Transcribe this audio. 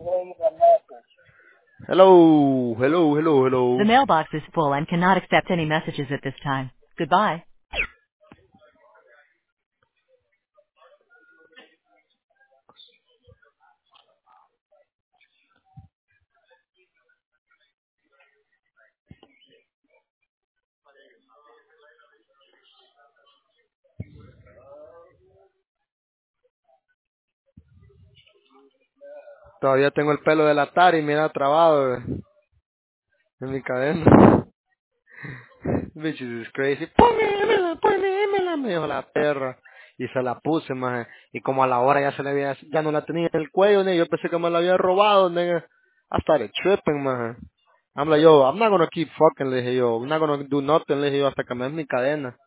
Hello, hello, hello, hello. The mailbox is full and cannot accept any messages at this time. Goodbye. Todavía tengo el pelo del Atari, mira, trabado en mi cadena. Bitches is crazy. Pónmela, me dijo la perra. Y se la puse, maje. Y como a la hora ya se le había, ya no la tenía en el cuello, nigga. Yo pensé que me la había robado, nigga. I started tripping, maje. I'm like, yo, I'm not gonna keep fucking, le dije yo. I'm not gonna do nothing, le dije yo, hasta que me den mi cadena.